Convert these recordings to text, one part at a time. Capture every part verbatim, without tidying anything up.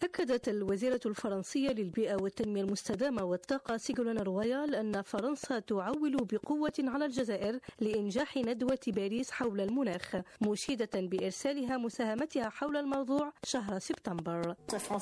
أكدت الوزيرة الفرنسية للبيئة والتنمية المستدامة والطاقة سيغولين رويال أن فرنسا تعول بقوة على الجزائر لإنجاح ندوة باريس حول المناخ، مشيدة بإرسالها مساهمتها حول الموضوع شهر سبتمبر.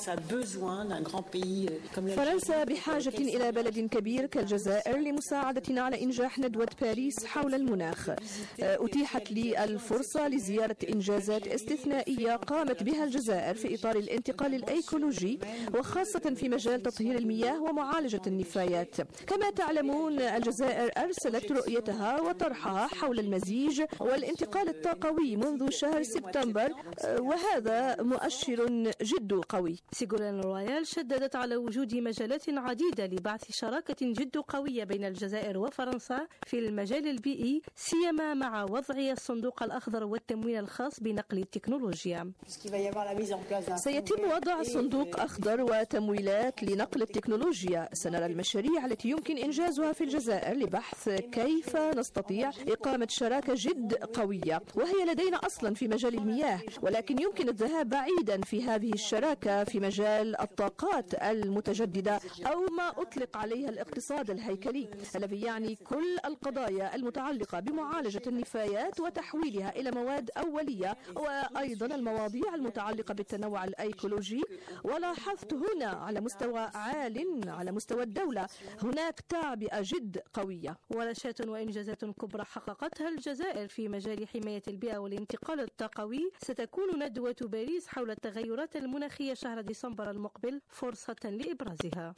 فرنسا بحاجة إلى بلد كبير كالجزائر لمساعدتنا على إنجاح ندوة باريس حول المناخ. أتيحت لي الفرصة لزيارة إنجازات استثنائية قامت بها الجزائر في إطار الانتقال الأيكولوجي، وخاصة في مجال تطهير المياه ومعالجة النفايات. كما تعلمون الجزائر أرسلت رؤيتها وطرحها حول المزيج والانتقال الطاقوي منذ شهر سبتمبر، وهذا مؤشر جد قوي. سيغولين رويال شددت على وجود مجالات عديدة لبعث شراكة جد قوية بين الجزائر وفرنسا في المجال البيئي، سيما مع وضع الصندوق الأخضر والتمويل الخاص بنقل التكنولوجيا. سيتم وضع صندوق أخضر وتمويلات لنقل التكنولوجيا. سنرى المشاريع التي يمكن إنجازها في الجزائر لبحث كيف نستطيع إقامة شراكة جد قوية، وهي لدينا أصلا في مجال المياه، ولكن يمكن الذهاب بعيدا في هذه الشراكة في مجال الطاقات المتجددة أو ما أطلق عليها الاقتصاد الهيكلي، الذي يعني كل القضايا المتعلقة بمعالجة النفايات وتحويلها إلى مواد أولية، وأيضا المواضيع المتعلقة بالتنوع الأيكولوجي. ولاحظت هنا على مستوى عال على مستوى الدولة هناك تعبئة جد قوية. ورشات وإنجازات كبرى حققتها الجزائر في مجال حماية البيئة والانتقال الطاقوي. ستكون ندوة باريس حول التغيرات المناخية شهر ديسمبر المقبل فرصة لإبرازها.